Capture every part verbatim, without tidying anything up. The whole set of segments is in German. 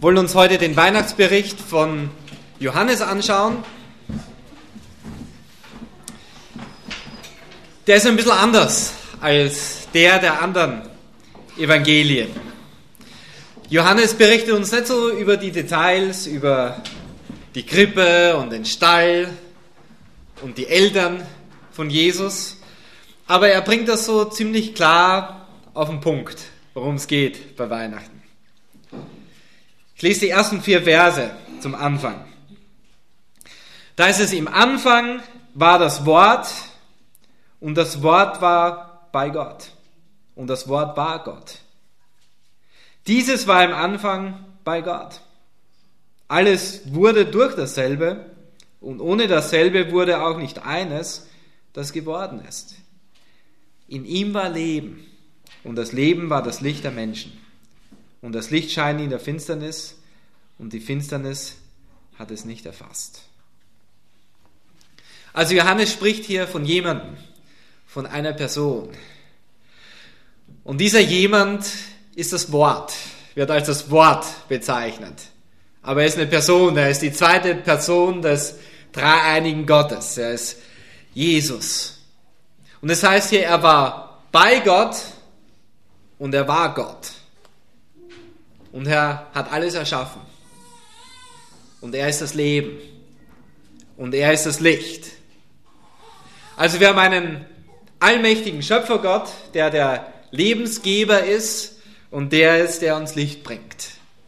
wollen uns heute den Weihnachtsbericht von Johannes anschauen. Der ist ein bisschen anders als der der anderen Evangelien. Johannes berichtet uns nicht so über die Details, über die Krippe und den Stall und die Eltern von Jesus, aber er bringt das so ziemlich klar auf den Punkt, worum es geht bei Weihnachten. Ich lese die ersten vier Verse zum Anfang. Da ist es: Im Anfang war das Wort, und das Wort war bei Gott, und das Wort war Gott. Dieses war im Anfang bei Gott. Alles wurde durch dasselbe, und ohne dasselbe wurde auch nicht eines, das geworden ist. In ihm war Leben, und das Leben war das Licht der Menschen. Und das Licht scheint in der Finsternis, und die Finsternis hat es nicht erfasst. Also Johannes spricht hier von jemandem, von einer Person. Und dieser jemand ist das Wort, wird als das Wort bezeichnet. Aber er ist eine Person, er ist die zweite Person des dreieinigen Gottes, er ist Jesus. Und das heißt hier, er war bei Gott und er war Gott. Und er hat alles erschaffen. Und er ist das Leben. Und er ist das Licht. Also wir haben einen allmächtigen Schöpfergott, der der Lebensgeber ist und der ist, der uns Licht bringt.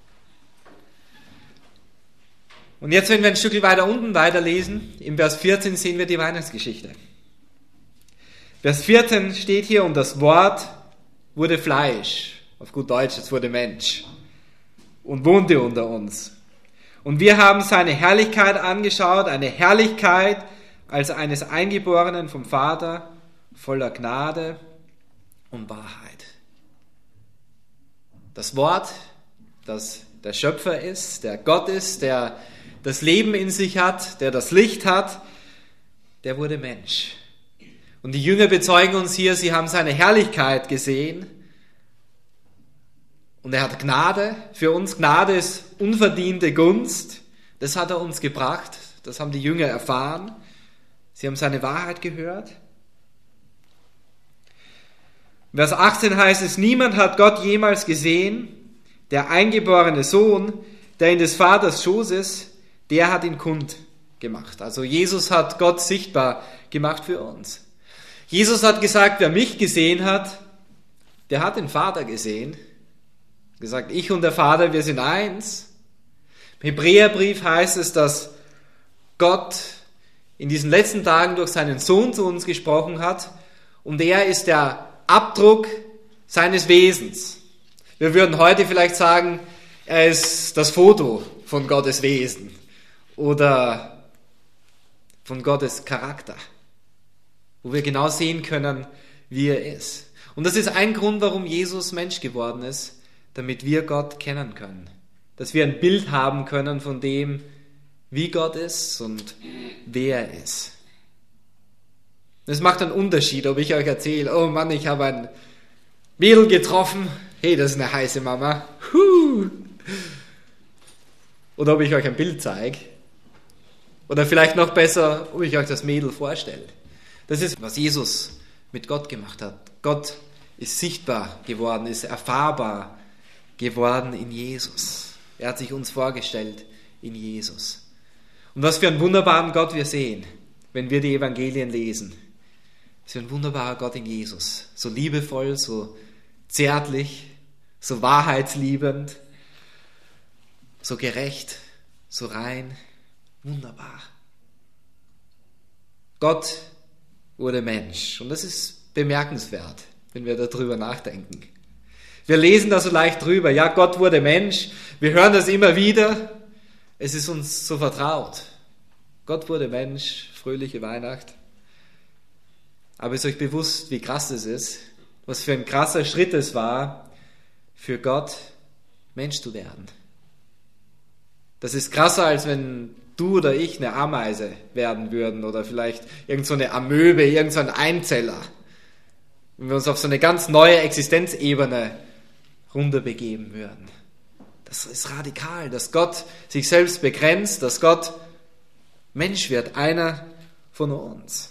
Und jetzt, wenn wir ein Stück weiter unten weiterlesen, im Vers vierzehn sehen wir die Weihnachtsgeschichte. Vers vierzehn steht hier: Und das Wort wurde Fleisch, auf gut Deutsch, es wurde Mensch, und wohnte unter uns. Und wir haben seine Herrlichkeit angeschaut, eine Herrlichkeit als eines Eingeborenen vom Vater, voller Gnade und Wahrheit. Das Wort, das der Schöpfer ist, der Gott ist, der das Leben in sich hat, der das Licht hat, der wurde Mensch. Und die Jünger bezeugen uns hier, sie haben seine Herrlichkeit gesehen. Und er hat Gnade. Für uns Gnade ist unverdiente Gunst. Das hat er uns gebracht. Das haben die Jünger erfahren. Sie haben seine Wahrheit gehört. Vers achtzehn heißt es: Niemand hat Gott jemals gesehen. Der eingeborene Sohn, der in des Vaters Schoß ist, der hat ihn kund gemacht. Also Jesus hat Gott sichtbar gemacht für uns. Jesus hat gesagt, wer mich gesehen hat, der hat den Vater gesehen. Gesagt, ich und der Vater, wir sind eins. Im Hebräerbrief heißt es, dass Gott in diesen letzten Tagen durch seinen Sohn zu uns gesprochen hat und er ist der Abdruck seines Wesens. Wir würden heute vielleicht sagen, er ist das Foto von Gottes Wesen oder von Gottes Charakter, wo wir genau sehen können, wie er ist. Und das ist ein Grund, warum Jesus Mensch geworden ist, damit wir Gott kennen können. Dass wir ein Bild haben können von dem, wie Gott ist und wer er ist. Es macht einen Unterschied, ob ich euch erzähle, oh Mann, ich habe ein Mädel getroffen, hey, das ist eine heiße Mama, huh. Oder ob ich euch ein Bild zeige. Oder vielleicht noch besser, ob ich euch das Mädel vorstelle. Das ist, was Jesus mit Gott gemacht hat. Gott ist sichtbar geworden, ist erfahrbar geworden in Jesus. Er hat sich uns vorgestellt in Jesus. Und was für einen wunderbaren Gott wir sehen, wenn wir die Evangelien lesen. Was für ein wunderbarer Gott in Jesus. So liebevoll, so zärtlich, so wahrheitsliebend, so gerecht, so rein. Wunderbar. Gott wurde Mensch. Und das ist bemerkenswert, wenn wir darüber nachdenken. Wir lesen da so leicht drüber. Ja, Gott wurde Mensch. Wir hören das immer wieder. Es ist uns so vertraut. Gott wurde Mensch. Fröhliche Weihnacht. Aber ist euch bewusst, wie krass es ist? Was für ein krasser Schritt es war, für Gott Mensch zu werden. Das ist krasser, als wenn du oder ich eine Ameise werden würden oder vielleicht irgend so eine Amöbe, irgend so ein Einzeller. Wenn wir uns auf so eine ganz neue Existenzebene runterbegeben würden. Das ist radikal, dass Gott sich selbst begrenzt, dass Gott Mensch wird, einer von uns.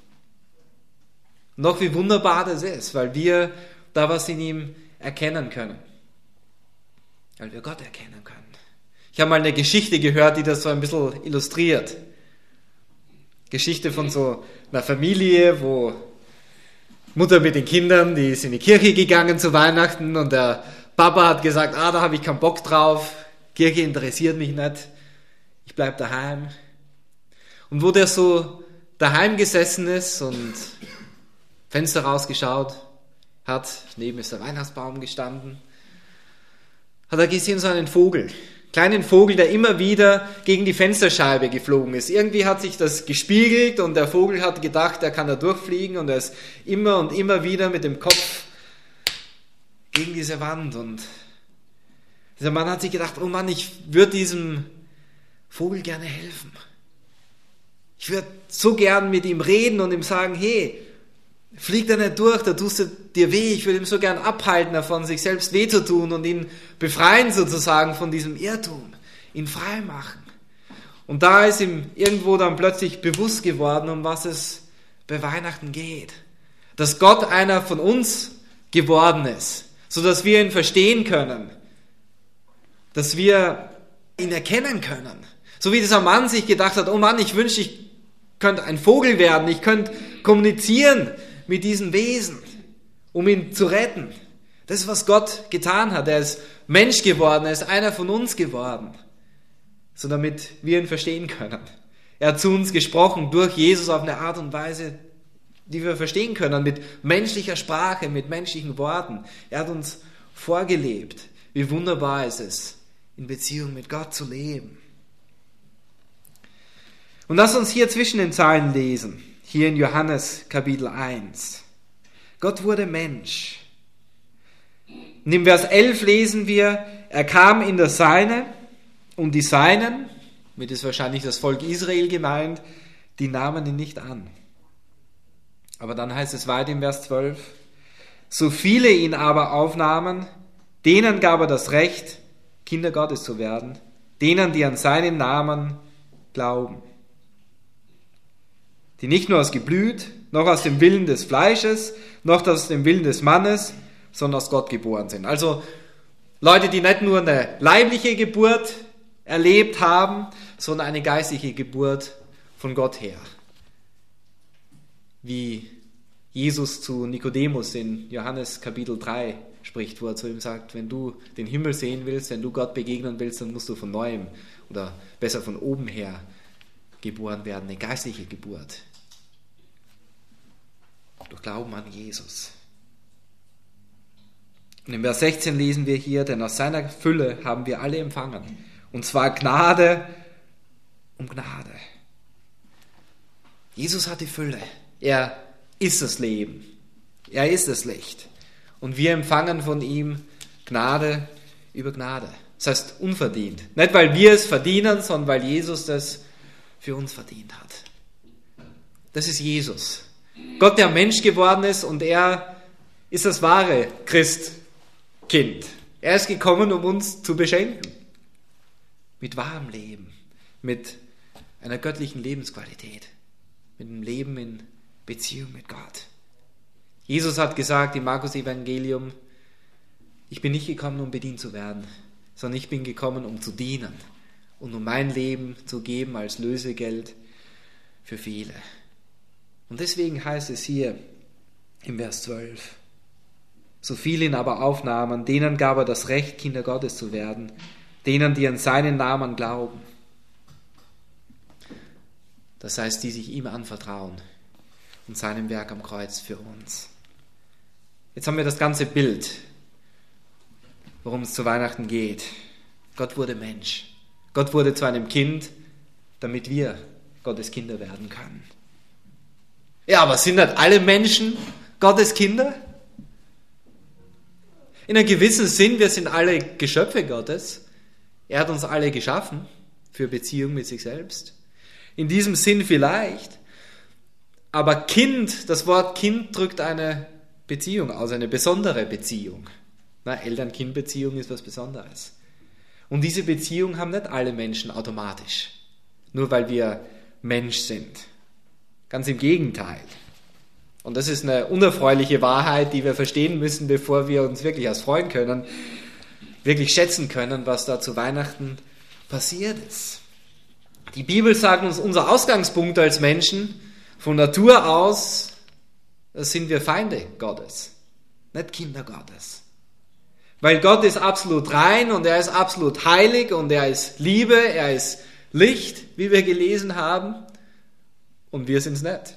Noch wie wunderbar das ist, weil wir da was in ihm erkennen können. Weil wir Gott erkennen können. Ich habe mal eine Geschichte gehört, die das so ein bisschen illustriert. Geschichte von so einer Familie, wo Mutter mit den Kindern, die ist in die Kirche gegangen zu Weihnachten und der Papa hat gesagt, ah, da habe ich keinen Bock drauf, Kirche interessiert mich nicht, ich bleib daheim. Und wo der so daheim gesessen ist und Fenster rausgeschaut hat, neben ist der Weihnachtsbaum gestanden, hat er gesehen so einen Vogel, kleinen Vogel, der immer wieder gegen die Fensterscheibe geflogen ist. Irgendwie hat sich das gespiegelt und der Vogel hat gedacht, er kann da durchfliegen und er ist immer und immer wieder mit dem Kopf gegen diese Wand. Und dieser Mann hat sich gedacht, oh Mann, ich würde diesem Vogel gerne helfen. Ich würde so gern mit ihm reden und ihm sagen, hey, flieg da nicht durch, da tust du dir weh. Ich würde ihm so gern abhalten davon, sich selbst weh zu tun und ihn befreien sozusagen von diesem Irrtum, ihn frei machen. Und da ist ihm irgendwo dann plötzlich bewusst geworden, um was es bei Weihnachten geht. Dass Gott einer von uns geworden ist, sodass wir ihn verstehen können, dass wir ihn erkennen können. So wie dieser Mann sich gedacht hat, oh Mann, ich wünschte, ich könnte ein Vogel werden, ich könnte kommunizieren mit diesem Wesen, um ihn zu retten. Das ist, was Gott getan hat. Er ist Mensch geworden, er ist einer von uns geworden, so damit wir ihn verstehen können. Er hat zu uns gesprochen durch Jesus auf eine Art und Weise, die wir verstehen können, mit menschlicher Sprache, mit menschlichen Worten. Er hat uns vorgelebt, wie wunderbar es ist, in Beziehung mit Gott zu leben. Und lass uns hier zwischen den Zeilen lesen, hier in Johannes Kapitel eins. Gott wurde Mensch. Und im Vers elf lesen wir, er kam in das Seine und die Seinen, mit ist wahrscheinlich das Volk Israel gemeint, die nahmen ihn nicht an. Aber dann heißt es weiter im Vers zwölf, so viele ihn aber aufnahmen, denen gab er das Recht, Kinder Gottes zu werden, denen, die an seinen Namen glauben. Die nicht nur aus Geblüt, noch aus dem Willen des Fleisches, noch aus dem Willen des Mannes, sondern aus Gott geboren sind. Also Leute, die nicht nur eine leibliche Geburt erlebt haben, sondern eine geistliche Geburt von Gott her. Wie Jesus zu Nikodemus in Johannes Kapitel drei spricht, wo er zu ihm sagt, wenn du den Himmel sehen willst, wenn du Gott begegnen willst, dann musst du von neuem oder besser von oben her geboren werden, eine geistliche Geburt. Durch Glauben an Jesus. Und im Vers sechzehn lesen wir hier, denn aus seiner Fülle haben wir alle empfangen. Und zwar Gnade um Gnade. Jesus hat die Fülle. Er ist das Leben. Er ist das Licht. Und wir empfangen von ihm Gnade über Gnade. Das heißt unverdient. Nicht, weil wir es verdienen, sondern weil Jesus das für uns verdient hat. Das ist Jesus. Gott, der Mensch geworden ist und er ist das wahre Christkind. Er ist gekommen, um uns zu beschenken. Mit wahrem Leben. Mit einer göttlichen Lebensqualität. Mit einem Leben in Beziehung mit Gott. Jesus hat gesagt im Markus-Evangelium, ich bin nicht gekommen, um bedient zu werden, sondern ich bin gekommen, um zu dienen und um mein Leben zu geben als Lösegeld für viele. Und deswegen heißt es hier im Vers zwölf, so viele ihn aber aufnahmen, denen gab er das Recht, Kinder Gottes zu werden, denen, die an seinen Namen glauben. Das heißt, die sich ihm anvertrauen und seinem Werk am Kreuz für uns. Jetzt haben wir das ganze Bild, worum es zu Weihnachten geht. Gott wurde Mensch. Gott wurde zu einem Kind, damit wir Gottes Kinder werden können. Ja, aber sind nicht alle Menschen Gottes Kinder? In einem gewissen Sinn, wir sind alle Geschöpfe Gottes. Er hat uns alle geschaffen für Beziehung mit sich selbst. In diesem Sinn vielleicht. Aber Kind, das Wort Kind drückt eine Beziehung aus, eine besondere Beziehung. Na, Eltern-Kind-Beziehung ist was Besonderes. Und diese Beziehung haben nicht alle Menschen automatisch, nur weil wir Mensch sind. Ganz im Gegenteil. Und das ist eine unerfreuliche Wahrheit, die wir verstehen müssen, bevor wir uns wirklich als freuen können, wirklich schätzen können, was da zu Weihnachten passiert ist. Die Bibel sagt uns, unser Ausgangspunkt als Menschen, von Natur aus sind wir Feinde Gottes, nicht Kinder Gottes. Weil Gott ist absolut rein und er ist absolut heilig und er ist Liebe, er ist Licht, wie wir gelesen haben, und wir sind es nicht.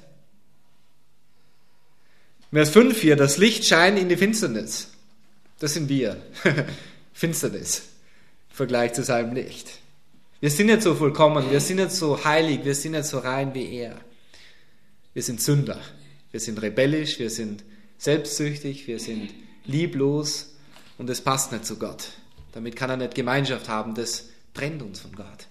Vers fünf hier, das Licht scheint in die Finsternis. Das sind wir. Finsternis im Vergleich zu seinem Licht. Wir sind nicht so vollkommen, wir sind nicht so heilig, wir sind nicht so rein wie er. Wir sind Sünder, wir sind rebellisch, wir sind selbstsüchtig, wir sind lieblos und das passt nicht zu Gott. Damit kann er nicht Gemeinschaft haben, das trennt uns von Gott.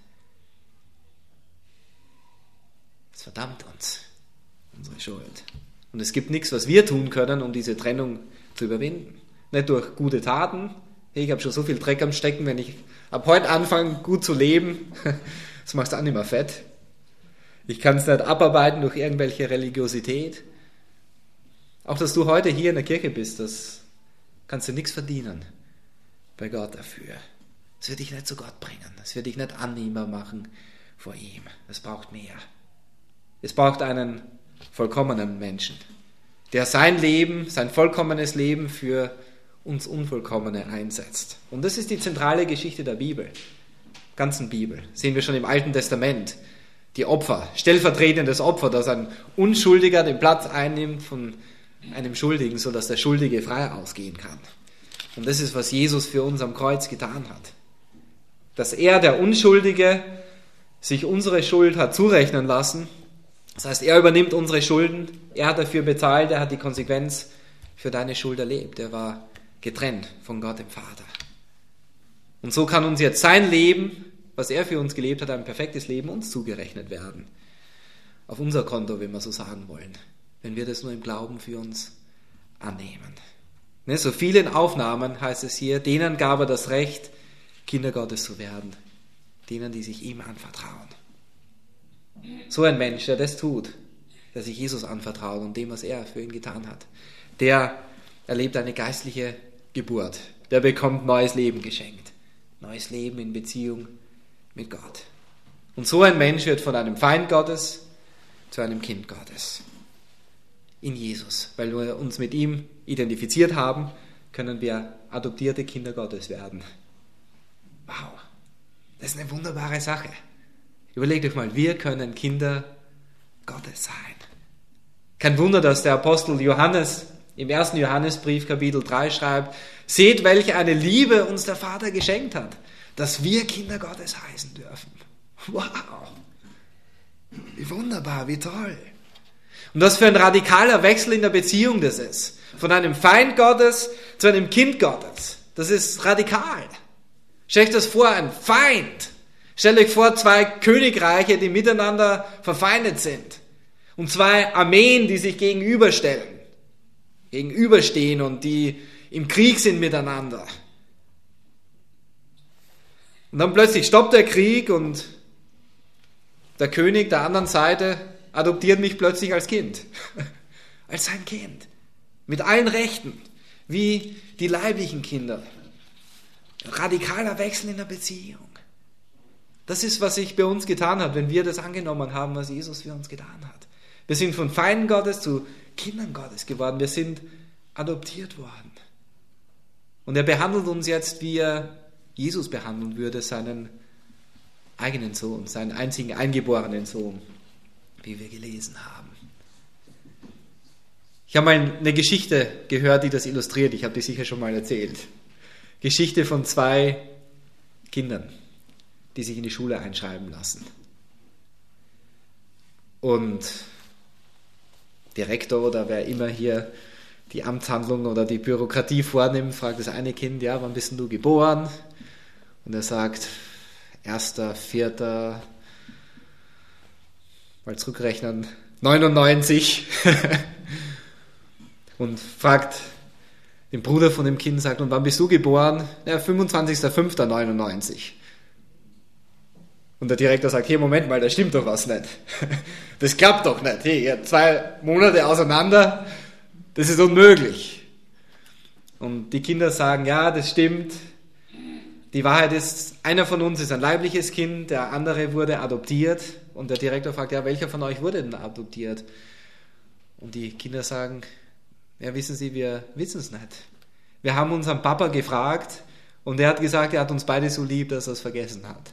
Das verdammt uns, unsere Schuld. Und es gibt nichts, was wir tun können, um diese Trennung zu überwinden. Nicht durch gute Taten. Ich habe schon so viel Dreck am Stecken, wenn ich ab heute anfange, gut zu leben, das macht es auch nicht mehr fett. Ich kann es nicht abarbeiten durch irgendwelche Religiosität. Auch, dass du heute hier in der Kirche bist, das kannst du nichts verdienen bei Gott dafür. Das wird dich nicht zu Gott bringen. Das wird dich nicht annehmbar machen vor ihm. Es braucht mehr. Es braucht einen vollkommenen Menschen, der sein Leben, sein vollkommenes Leben für uns Unvollkommene einsetzt. Und das ist die zentrale Geschichte der Bibel, ganzen Bibel. Sehen wir schon im Alten Testament. Die Opfer, stellvertretendes Opfer, dass ein Unschuldiger den Platz einnimmt von einem Schuldigen, sodass der Schuldige frei ausgehen kann. Und das ist, was Jesus für uns am Kreuz getan hat. Dass er, der Unschuldige, sich unsere Schuld hat zurechnen lassen. Das heißt, er übernimmt unsere Schulden, er hat dafür bezahlt, er hat die Konsequenz für deine Schuld erlebt. Er war getrennt von Gott dem Vater. Und so kann uns jetzt sein Leben, was er für uns gelebt hat, ein perfektes Leben, uns zugerechnet werden. Auf unser Konto, wenn wir so sagen wollen. Wenn wir das nur im Glauben für uns annehmen. Ne, so vielen Aufnahmen heißt es hier, denen gab er das Recht, Kinder Gottes zu werden. Denen, die sich ihm anvertrauen. So ein Mensch, der das tut, der sich Jesus anvertraut und dem, was er für ihn getan hat, der erlebt eine geistliche Geburt. Der bekommt neues Leben geschenkt. Neues Leben in Beziehung mit Gott. Und so ein Mensch wird von einem Feind Gottes zu einem Kind Gottes. In Jesus. Weil wir uns mit ihm identifiziert haben, können wir adoptierte Kinder Gottes werden. Wow, das ist eine wunderbare Sache. Überlegt euch mal, wir können Kinder Gottes sein. Kein Wunder, dass der Apostel Johannes im ersten Johannesbrief Kapitel drei schreibt, seht, welche eine Liebe uns der Vater geschenkt hat, dass wir Kinder Gottes heißen dürfen. Wow, wie wunderbar, wie toll. Und was für ein radikaler Wechsel in der Beziehung das ist. Von einem Feind Gottes zu einem Kind Gottes. Das ist radikal. Stellt euch das vor, ein Feind. Stellt euch vor, zwei Königreiche, die miteinander verfeindet sind. Und zwei Armeen, die sich gegenüberstellen. Gegenüberstehen und die im Krieg sind miteinander. Und dann plötzlich stoppt der Krieg und der König der anderen Seite adoptiert mich plötzlich als Kind. Als sein Kind. Mit allen Rechten. Wie die leiblichen Kinder. Ein radikaler Wechsel in der Beziehung. Das ist, was sich bei uns getan hat, wenn wir das angenommen haben, was Jesus für uns getan hat. Wir sind von Feinden Gottes zu Kindern Gottes geworden. Wir sind adoptiert worden. Und er behandelt uns jetzt, wie er Jesus behandeln würde, seinen eigenen Sohn, seinen einzigen eingeborenen Sohn, wie wir gelesen haben. Ich habe mal eine Geschichte gehört, die das illustriert. Ich habe die sicher schon mal erzählt. Geschichte von zwei Kindern, die sich in die Schule einschreiben lassen. Und der Rektor oder wer immer hier die Amtshandlung oder die Bürokratie vornimmt, fragt das eine Kind, ja, wann bist denn du geboren? Und er sagt, erster, vierter, mal zurückrechnen, neunundneunzig. Und fragt dem Bruder von dem Kind sagt, und wann bist du geboren? Ja, fünfundzwanzigster fünfter neunundneunzig. Und der Direktor sagt, hey, Moment mal, da stimmt doch was nicht. Das klappt doch nicht. Hey, ihr zwei Monate auseinander, das ist unmöglich. Und die Kinder sagen, ja, das stimmt. Die Wahrheit ist, einer von uns ist ein leibliches Kind, der andere wurde adoptiert. Und der Direktor fragt, ja, welcher von euch wurde denn adoptiert? Und die Kinder sagen, ja, wissen Sie, wir wissen es nicht. Wir haben unseren Papa gefragt und er hat gesagt, er hat uns beide so lieb, dass er es vergessen hat.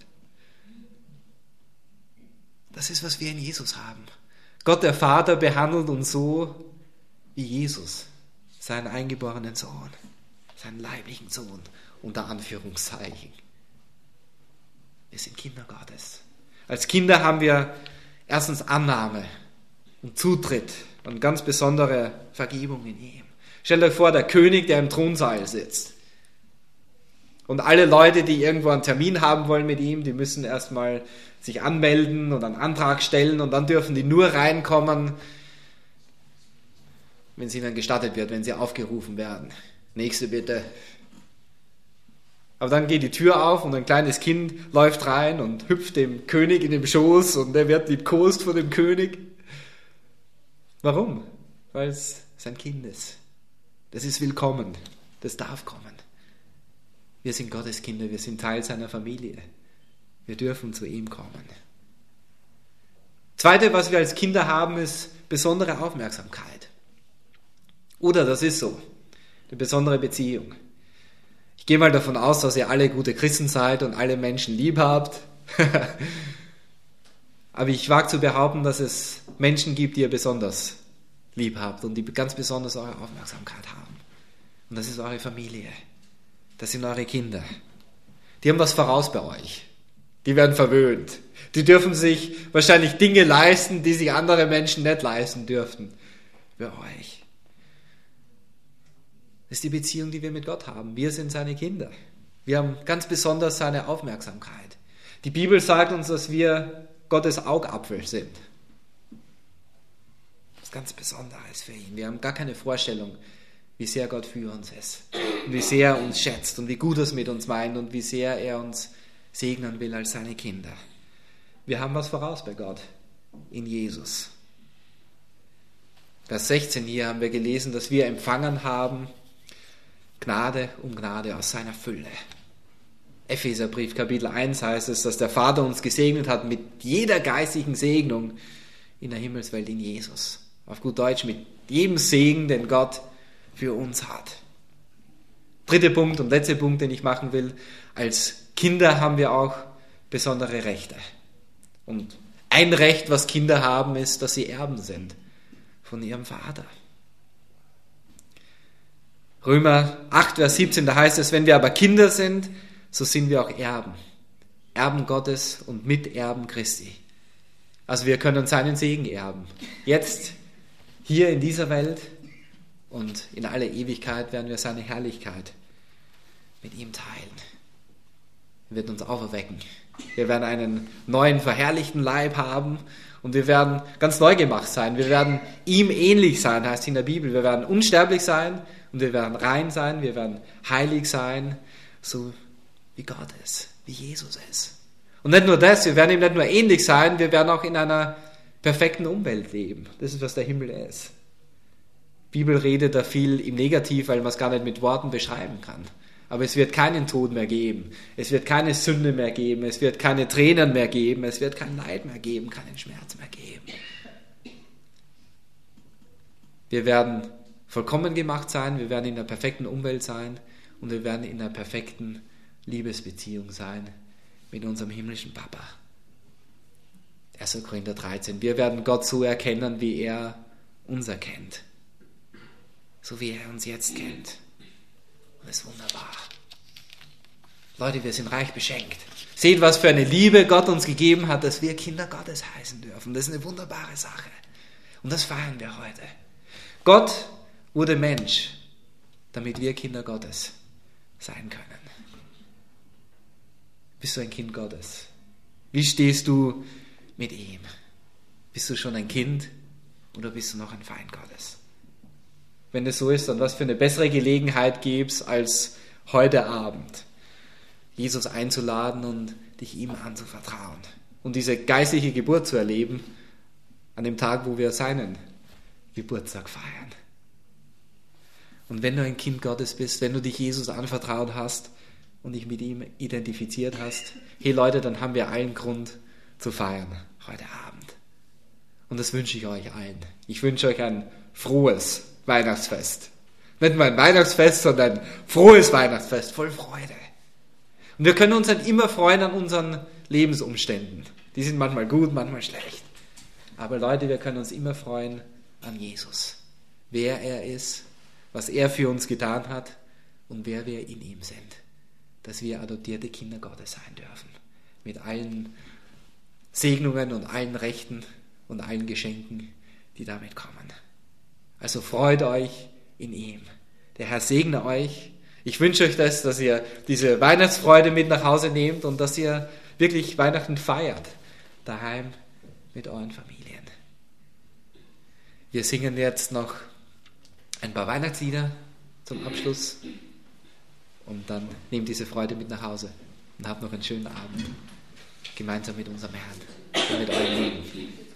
Das ist, was wir in Jesus haben. Gott, der Vater, behandelt uns so wie Jesus, seinen eingeborenen Sohn, seinen leiblichen Sohn, unter Anführungszeichen. Wir sind Kinder Gottes. Als Kinder haben wir erstens Annahme und Zutritt und ganz besondere Vergebung in ihm. Stellt euch vor, der König, der im Thronsaal sitzt. Und alle Leute, die irgendwo einen Termin haben wollen mit ihm, die müssen erstmal sich anmelden und einen Antrag stellen und dann dürfen die nur reinkommen, wenn es ihnen gestattet wird, wenn sie aufgerufen werden. Nächste bitte. Aber dann geht die Tür auf und ein kleines Kind läuft rein und hüpft dem König in den Schoß und der wird liebkost von dem König. Warum? Weil es sein Kind ist. Das ist willkommen. Das darf kommen. Wir sind Gottes Kinder, wir sind Teil seiner Familie. Wir dürfen zu ihm kommen. Zweite, was wir als Kinder haben, ist besondere Aufmerksamkeit. Oder das ist so, eine besondere Beziehung. Ich gehe mal davon aus, dass ihr alle gute Christen seid und alle Menschen lieb habt. Aber ich wage zu behaupten, dass es Menschen gibt, die ihr besonders lieb habt und die ganz besonders eure Aufmerksamkeit haben. Und das ist eure Familie. Das sind eure Kinder. Die haben was voraus bei euch. Die werden verwöhnt. Die dürfen sich wahrscheinlich Dinge leisten, die sich andere Menschen nicht leisten dürften. Für euch. Das ist die Beziehung, die wir mit Gott haben. Wir sind seine Kinder. Wir haben ganz besonders seine Aufmerksamkeit. Die Bibel sagt uns, dass wir Gottes Augapfel sind. Das ist ganz Besonderes für ihn. Wir haben gar keine Vorstellung, wie sehr Gott für uns ist. Und wie sehr er uns schätzt und wie gut er es mit uns meint und wie sehr er uns segnen will als seine Kinder. Wir haben was voraus bei Gott in Jesus. Vers sechzehn hier haben wir gelesen, dass wir empfangen haben Gnade um Gnade aus seiner Fülle. Epheserbrief Kapitel eins heißt es, dass der Vater uns gesegnet hat mit jeder geistigen Segnung in der Himmelswelt in Jesus. Auf gut Deutsch, mit jedem Segen, den Gott für uns hat. Dritter Punkt und letzter Punkt, den ich machen will. Als Kinder haben wir auch besondere Rechte. Und ein Recht, was Kinder haben, ist, dass sie Erben sind von ihrem Vater. Römer acht, Vers siebzehn, da heißt es, wenn wir aber Kinder sind, so sind wir auch Erben. Erben Gottes und Miterben Christi. Also wir können seinen Segen erben. Jetzt, hier in dieser Welt und in aller Ewigkeit werden wir seine Herrlichkeit mit ihm teilen. Er wird uns auferwecken. Wir werden einen neuen, verherrlichten Leib haben und wir werden ganz neu gemacht sein. Wir werden ihm ähnlich sein, heißt in der Bibel. Wir werden unsterblich sein und wir werden rein sein, wir werden heilig sein, so wie Gott ist, wie Jesus ist. Und nicht nur das, wir werden ihm nicht nur ähnlich sein, wir werden auch in einer perfekten Umwelt leben. Das ist, was der Himmel ist. Die Bibel redet da viel im Negativ, weil man es gar nicht mit Worten beschreiben kann. Aber es wird keinen Tod mehr geben. Es wird keine Sünde mehr geben. Es wird keine Tränen mehr geben. Es wird kein Leid mehr geben, keinen Schmerz mehr geben. Wir werden vollkommen gemacht sein. Wir werden in einer perfekten Umwelt sein. Und wir werden in einer perfekten Liebesbeziehung sein mit unserem himmlischen Papa. erster Korinther dreizehn. Wir werden Gott so erkennen, wie er uns erkennt. So wie er uns jetzt kennt. Und das ist wunderbar. Leute, wir sind reich beschenkt. Seht, was für eine Liebe Gott uns gegeben hat, dass wir Kinder Gottes heißen dürfen. Das ist eine wunderbare Sache. Und das feiern wir heute. Gott wurde Mensch, damit wir Kinder Gottes sein können. Bist du ein Kind Gottes? Wie stehst du mit ihm? Bist du schon ein Kind oder bist du noch ein Feind Gottes? wenn es so ist, dann was für eine bessere Gelegenheit gäbe es als heute Abend, Jesus einzuladen und dich ihm anzuvertrauen und diese geistliche Geburt zu erleben an dem Tag, wo wir seinen Geburtstag feiern. Und wenn du ein Kind Gottes bist, wenn du dich Jesus anvertraut hast und dich mit ihm identifiziert hast, hey Leute, dann haben wir allen Grund zu feiern heute Abend. Und das wünsche ich euch allen. Ich wünsche euch ein frohes Weihnachtsfest. Nicht mal ein Weihnachtsfest, sondern ein frohes Weihnachtsfest, voll Freude. Und wir können uns dann immer freuen an unseren Lebensumständen. Die sind manchmal gut, manchmal schlecht. Aber Leute, wir können uns immer freuen an Jesus. Wer er ist, was er für uns getan hat und wer wir in ihm sind. Dass wir adoptierte Kinder Gottes sein dürfen. Mit allen Segnungen und allen Rechten und allen Geschenken, die damit kommen. Also freut euch in ihm. Der Herr segne euch. Ich wünsche euch das, dass ihr diese Weihnachtsfreude mit nach Hause nehmt und dass ihr wirklich Weihnachten feiert. Daheim mit euren Familien. Wir singen jetzt noch ein paar Weihnachtslieder zum Abschluss und dann nehmt diese Freude mit nach Hause und habt noch einen schönen Abend gemeinsam mit unserem Herrn und mit eurem Leben.